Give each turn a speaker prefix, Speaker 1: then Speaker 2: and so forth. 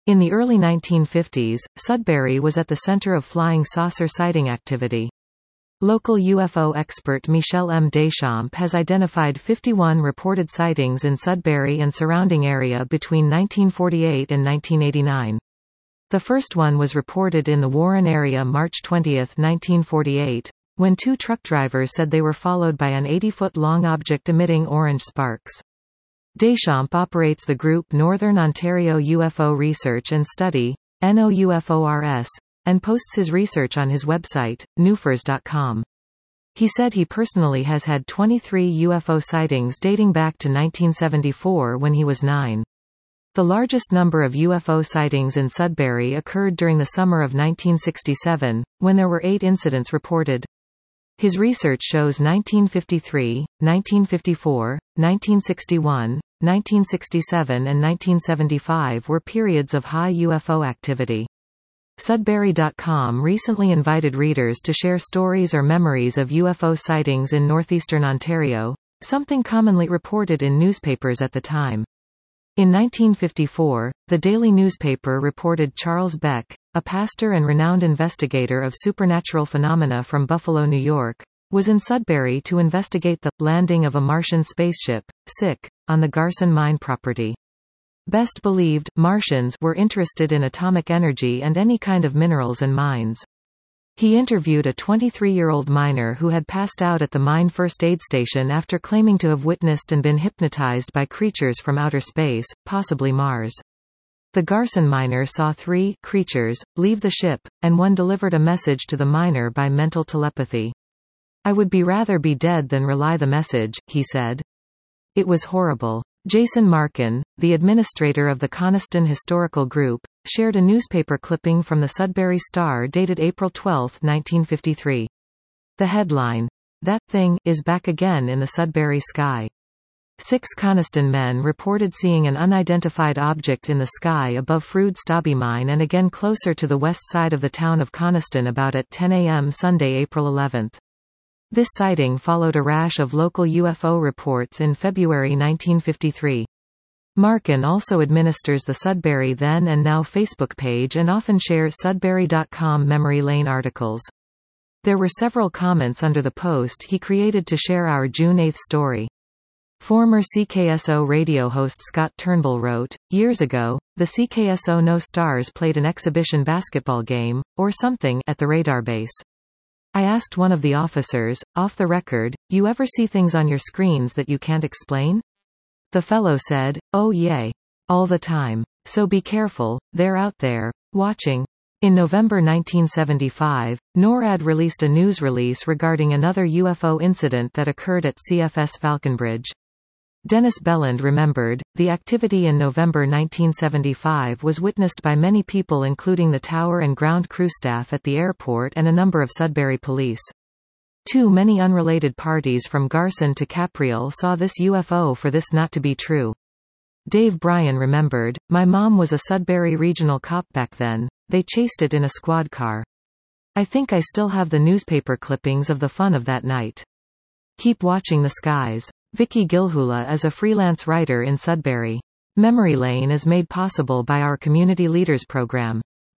Speaker 1: In the early 1950s, Sudbury was at the center of flying saucer sighting activity. Local UFO expert Michel M. Deschamps has identified 51 reported sightings in Sudbury and surrounding area between 1948 and 1989. The first one was reported in the Warren area March 20, 1948, when two truck drivers said they were followed by an 80-foot-long object emitting orange sparks. Deschamps operates the group Northern Ontario UFO Research and Study, NOUFORS, and posts his research on his website, nufors.com. He said he personally has had 23 UFO sightings dating back to 1974 when he was 9. The largest number of UFO sightings in Sudbury occurred during the summer of 1967, when there were 8 incidents reported. His research shows 1953, 1954, 1961, 1967 and 1975 were periods of high UFO activity. Sudbury.com recently invited readers to share stories or memories of UFO sightings in northeastern Ontario, something commonly reported in newspapers at the time. In 1954, the Daily newspaper reported Charles Beck, a pastor and renowned investigator of supernatural phenomena from Buffalo, New York, was in Sudbury to investigate the landing of a Martian spaceship, SIC, on the Garson mine property. Best believed, Martians were interested in atomic energy and any kind of minerals and mines. He interviewed a 23-year-old miner who had passed out at the mine first aid station after claiming to have witnessed and been hypnotized by creatures from outer space, possibly Mars. The Garson miner saw 3 creatures leave the ship, and one delivered a message to the miner by mental telepathy. "I would rather be dead than relay the message," he said. "It was horrible." Jason Markin, the administrator of the Coniston Historical Group, shared a newspaper clipping from the Sudbury Star dated April 12, 1953. The headline, "That thing is back again in the Sudbury sky." 6 Coniston men reported seeing an unidentified object in the sky above Frood Stobby Mine and again closer to the west side of the town of Coniston about at 10 a.m. Sunday, April 11. This sighting followed a rash of local UFO reports in February 1953. Markin also administers the Sudbury Then and Now Facebook page and often shares Sudbury.com memory lane articles. There were several comments under the post he created to share our June 8 story. Former CKSO radio host Scott Turnbull wrote, "Years ago, the CKSO No Stars played an exhibition basketball game, or something, at the radar base. I asked one of the officers, off the record, you ever see things on your screens that you can't explain? The fellow said, oh yay. All the time. So be careful, they're out there, watching." In November 1975, NORAD released a news release regarding another UFO incident that occurred at CFS Falconbridge. Dennis Belland remembered, the activity in November 1975 was witnessed by many people including the tower and ground crew staff at the airport and a number of Sudbury police. Too many unrelated parties from Garson to Capriel saw this UFO for this not to be true. Dave Bryan remembered, my mom was a Sudbury regional cop back then, they chased it in a squad car. I think I still have the newspaper clippings of the fun of that night. Keep watching the skies. Vicky Gilhula is a freelance writer in Sudbury. Memory Lane is made possible by our Community Leaders program.